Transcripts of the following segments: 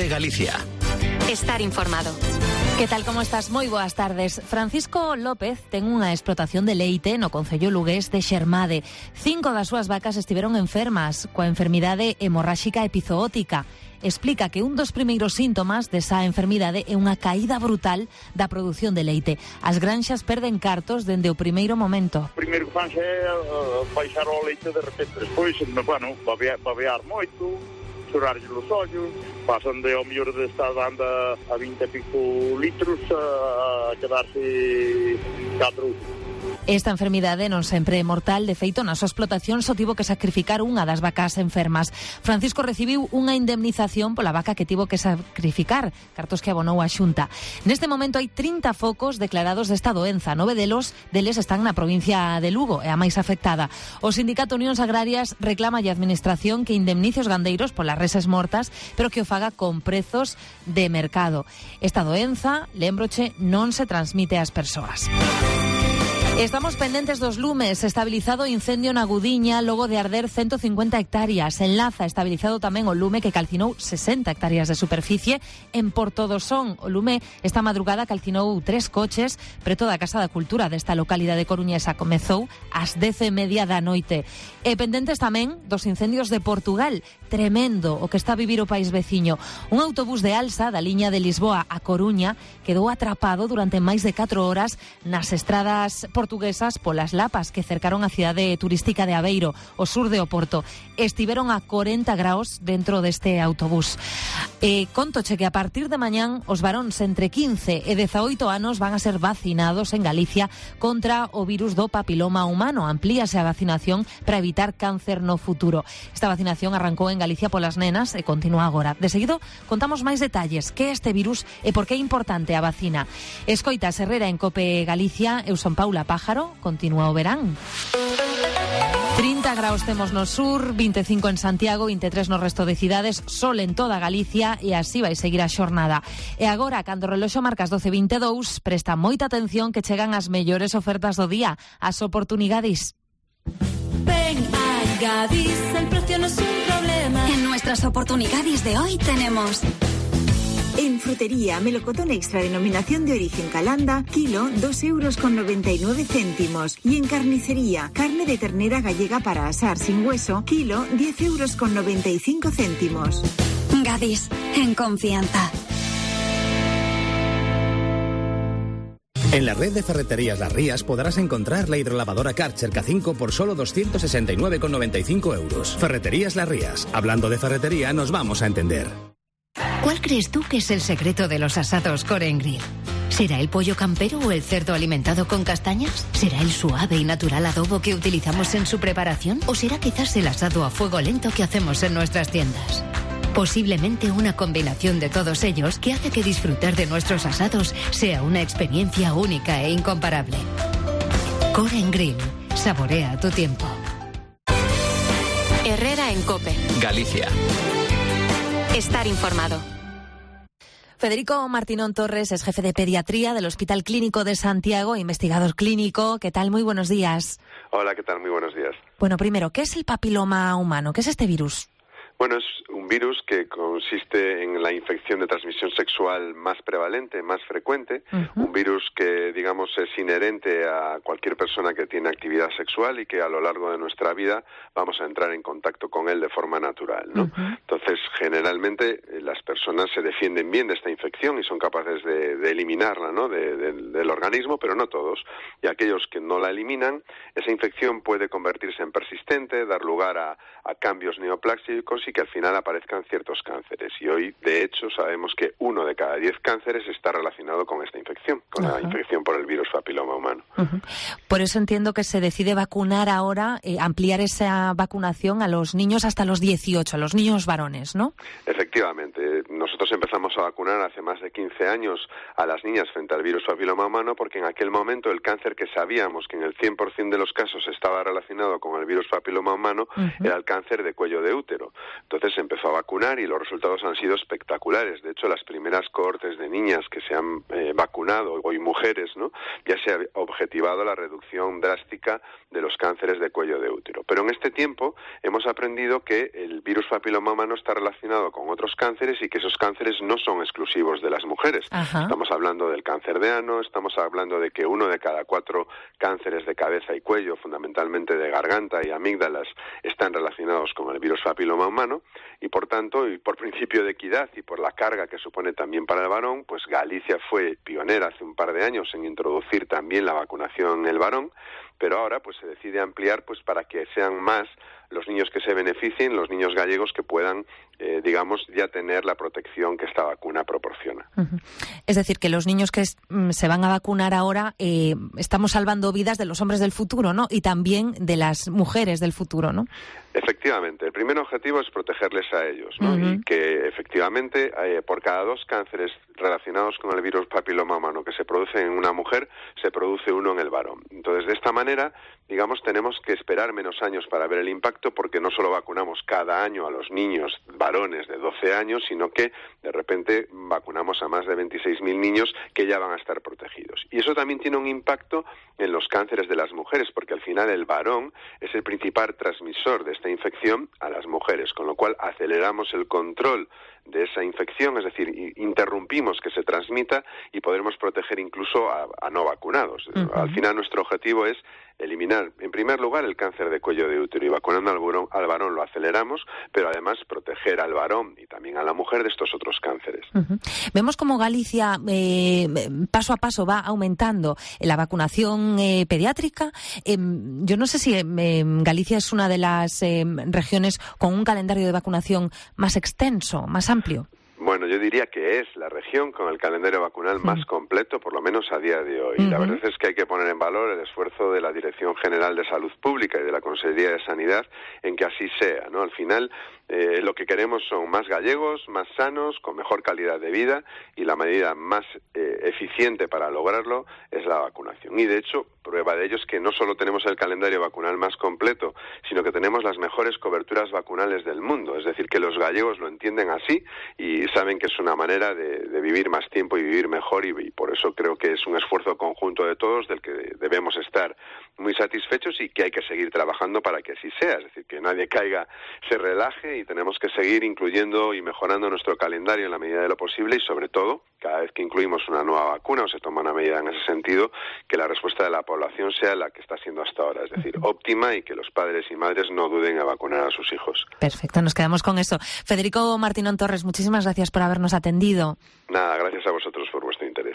COPE Galicia. Estar informado. Que tal, como estás? Moi boas tardes. Francisco López ten unha explotación de leite no concello lugués de Xermade. 5 das súas vacas estiveron enfermas coa enfermidade hemorráxica epizootica. Explica que un dos primeiros síntomas desa enfermidade é unha caída brutal da produción de leite. As granxas perden cartos dende o primeiro momento. O primeiro que fan é baixar o leite de repente. Despois, babear moito, chorarlle os ollos, pasan de ao mellor de estar dando a 20 e pico litros a quedarse 4. Esta enfermidade non sempre é mortal, de feito, na súa explotación só tivo que sacrificar unha das vacas enfermas. Francisco recibiu unha indemnización pola vaca que tivo que sacrificar, cartos que abonou a Xunta. Neste momento hai 30 focos declarados desta doenza, 9 deles están na provincia de Lugo, é a máis afectada. O Sindicato Unións Agrarias reclama a Administración que indemnice os gandeiros polas reses mortas, pero que o faga con prezos de mercado. Esta doenza, lémbroche, non se transmite ás persoas. Estamos pendentes dos lumes. Estabilizado o incendio na Gudiña logo de arder 150 hectáreas. En Laza, estabilizado tamén o lume que calcinou 60 hectáreas de superficie. En Porto do Son, o lume esta madrugada calcinou 3 coches preto da Casa da Cultura desta localidade coruñesa. Comezou ás 10:30 da noite. E pendentes tamén dos incendios de Portugal. Tremendo o que está a vivir o país veciño. Un autobús de Alsa da liña de Lisboa a Coruña quedou atrapado durante máis de 4 horas nas estradas portuguesas polas lapas que cercaron a cidade turística de Aveiro, o sur de Oporto. Estiveron a 40 graus dentro deste autobús. Contoche que a partir de mañán os varóns entre 15 e 18 anos van a ser vacinados en Galicia contra o virus do papiloma humano. Amplíase a vacinación para evitar cáncer no futuro. Esta vacinación arrancou en Galicia polas nenas e continúa agora. De seguido, contamos máis detalles, que é este virus e por que é importante a vacina. Escoitas Herrera en COPE Galicia. Eu son Paula Pájaro, continúa o verán. 30 graus temos no sur, 25 en Santiago, 23 no resto de cidades, sol en toda Galicia e así vai seguir a xornada. E agora, cando o reloxo marca as 12:22, presta moita atención que chegan as mellores ofertas do día, as oportunidades. Ven a Gadis, el precio no es un problema. En nuestras oportunidades de hoy tenemos... En frutería, melocotón extra denominación de origen Calanda, kilo, 2,99 €. Y en carnicería, carne de ternera gallega para asar sin hueso, kilo, 10,95 €. Gadis, en confianza. En la red de ferreterías Las Rías podrás encontrar la hidrolavadora Karcher K5 por solo 269,95 €. Ferreterías Las Rías. Hablando de ferretería, nos vamos a entender. ¿Cuál crees tú que es el secreto de los asados Core & Grill? ¿Será el pollo campero o el cerdo alimentado con castañas? ¿Será el suave y natural adobo que utilizamos en su preparación? ¿O será quizás el asado a fuego lento que hacemos en nuestras tiendas? Posiblemente una combinación de todos ellos que hace que disfrutar de nuestros asados sea una experiencia única e incomparable. Core & Grill. Saborea tu tiempo. Herrera en COPE Galicia. Estar informado. Federico Martínón Torres es jefe de pediatría del Hospital Clínico de Santiago, investigador clínico. ¿Qué tal? Muy buenos días. Hola, ¿qué tal? Muy buenos días. Bueno, primero, ¿qué es el papiloma humano? ¿Qué es este virus? Bueno, es un virus que consiste en la infección de transmisión sexual más prevalente, más frecuente, un virus que, digamos, es inherente a cualquier persona que tiene actividad sexual y que a lo largo de nuestra vida vamos a entrar en contacto con él de forma natural, ¿no? Entonces, generalmente las personas se defienden bien de esta infección y son capaces de eliminarla, ¿no?, del organismo, pero no todos. Y aquellos que no la eliminan, esa infección puede convertirse en persistente, dar lugar a cambios neoplásicos y que al final aparezcan ciertos cánceres. Y hoy, de hecho, sabemos que 1 de cada 10 cánceres está relacionado con esta infección, con la infección por el virus papiloma humano. Por eso entiendo que se decide vacunar ahora, ampliar esa vacunación a los niños hasta los 18, a los niños varones, ¿no? Efectivamente. Nosotros empezamos a vacunar hace más de 15 años a las niñas frente al virus papiloma humano porque en aquel momento el cáncer que sabíamos que en el 100% de los casos estaba relacionado con el virus papiloma humano era el cáncer de cuello de útero. Entonces se empezó a vacunar y los resultados han sido espectaculares. De hecho, las primeras cohortes de niñas que se han vacunado, y mujeres, ¿no?, ya se ha objetivado la reducción drástica de los cánceres de cuello de útero. Pero en este tiempo hemos aprendido que el virus papiloma humano está relacionado con otros cánceres y que esos cánceres cánceres no son exclusivos de las mujeres. Ajá. Estamos hablando del cáncer de ano, estamos hablando de que 1 de cada 4 cánceres de cabeza y cuello, fundamentalmente de garganta y amígdalas, están relacionados con el virus papiloma humano, y por tanto, y por principio de equidad y por la carga que supone también para el varón, pues Galicia fue pionera hace un par de años en introducir también la vacunación en el varón, pero ahora pues se decide ampliar pues para que sean más los niños que se beneficien, los niños gallegos que puedan, digamos, ya tener la protección que esta vacuna proporciona. Uh-huh. Es decir, que los niños que se van a vacunar ahora, estamos salvando vidas de los hombres del futuro, ¿no? Y también de las mujeres del futuro, ¿no? Efectivamente, el primer objetivo es protegerles a ellos, ¿no? Uh-huh. Y que efectivamente por cada 2 cánceres relacionados con el virus papiloma humano que se produce en una mujer, se produce 1 en el varón. Entonces, de esta manera, digamos, tenemos que esperar menos años para ver el impacto, porque no solo vacunamos cada año a los niños varones de 12 años, sino que de repente vacunamos a más de 26.000 niños que ya van a estar protegidos. Y eso también tiene un impacto en los cánceres de las mujeres, porque al final el varón es el principal transmisor de esta infección a las mujeres, con lo cual aceleramos el control de esa infección, es decir, interrumpimos que se transmita y podremos proteger incluso a no vacunados. Uh-huh. Al final nuestro objetivo es eliminar, en primer lugar, el cáncer de cuello de útero, y vacunando al varón lo aceleramos, pero además proteger al varón y también a la mujer de estos otros cánceres. Uh-huh. Vemos como Galicia paso a paso va aumentando la vacunación pediátrica. Yo no sé si Galicia es una de las regiones con un calendario de vacunación más extenso, más amplio. Bueno, yo diría que es la región con el calendario vacunal más completo, por lo menos a día de hoy. Uh-huh. La verdad es que hay que poner en valor el esfuerzo de la Dirección General de Salud Pública y de la Consejería de Sanidad en que así sea, ¿no? Al final, lo que queremos son más gallegos, más sanos, con mejor calidad de vida, y la medida más eficiente para lograrlo es la vacunación. Y de hecho, prueba de ello es que no solo tenemos el calendario vacunal más completo, sino que tenemos las mejores coberturas vacunales del mundo. Es decir, que los gallegos lo entienden así y saben que es una manera de vivir más tiempo y vivir mejor, y por eso creo que es un esfuerzo conjunto de todos del que debemos estar muy satisfechos y que hay que seguir trabajando para que así sea. Es decir, que nadie caiga, se relaje, y tenemos que seguir incluyendo y mejorando nuestro calendario en la medida de lo posible, y sobre todo, cada vez que incluimos una nueva vacuna o se toma una medida en ese sentido, que la respuesta de la población sea la que está siendo hasta ahora, es decir, óptima, y que los padres y madres no duden en vacunar a sus hijos. Perfecto, nos quedamos con eso. Federico Martínón Torres, muchísimas gracias por habernos atendido. Nada, gracias a vosotros por vuestro interés.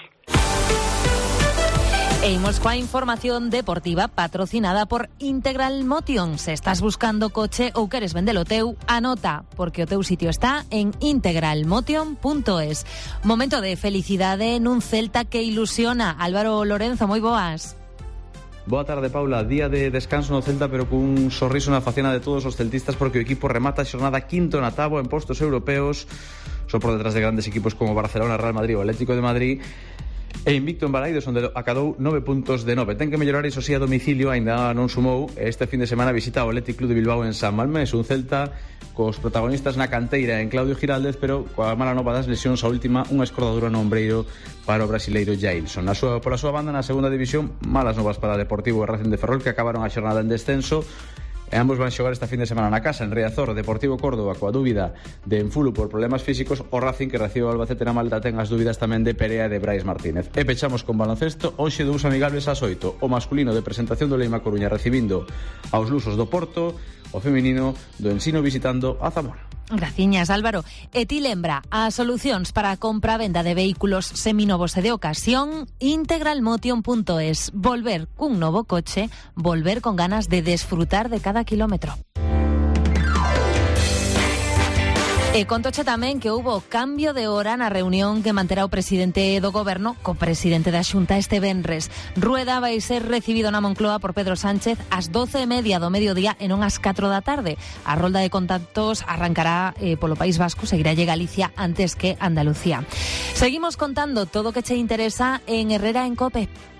E imos coa información deportiva patrocinada por Integral Motion. Se estás buscando coche ou queres vendelo teu, anota, porque o teu sitio está en integralmotion.es. Momento de felicidade nun Celta que ilusiona. Álvaro Lorenzo, moi boas. Boa tarde, Paula. Día de descanso no Celta, pero cun sorriso na facena de todos os celtistas, porque o equipo remata a xornada quinto na táboa en postos europeos, só por detrás de grandes equipos como Barcelona, Real Madrid ou Atlético de Madrid, e invicto en Balaidos, onde acadou 9 puntos de 9. Ten que mellorar, iso sí, a domicilio, aínda non sumou. Este fin de semana visita o Athletic Club de Bilbao en San Mamés, un Celta cos protagonistas na canteira en Claudio Giraldez, pero coa mala nova das lesións, a última, unha escordadura no ombreiro para o brasileiro Jailson. Pola súa banda, na segunda división, malas novas para Deportivo e Racing de Ferrol, que acabaron a xornada en descenso. E ambos van xogar esta fin de semana na casa, en Riazor. Deportivo Córdoba coa dúbida de Enfulu por problemas físicos, o Racing, que recibe o Albacete na Malta, ten as dúbidas tamén de Perea e de Brais Martínez. E pechamos con baloncesto, hoxe dous amigables ás 8, o masculino de presentación do Leima Coruña recibindo aos lusos do Porto, o feminino do Ensino visitando a Zamora. Graciñas, Álvaro. E ti lembra, as solucións para a compra-venda de vehículos seminovos e de ocasión, integralmotion.es. Volver cun novo coche, volver con ganas de desfrutar de cada kilómetro. E contoche tamén que houbo cambio de hora na reunión que manterá o presidente do Goberno co presidente da Xunta este venres. Rueda vai ser recibido na Moncloa por Pedro Sánchez ás 12:30 do mediodía e non ás 4 da tarde. A rolda de contactos arrancará polo País Vasco, seguirá Galicia antes que Andalucía. Seguimos contando todo o que che interesa en Herrera en COPE.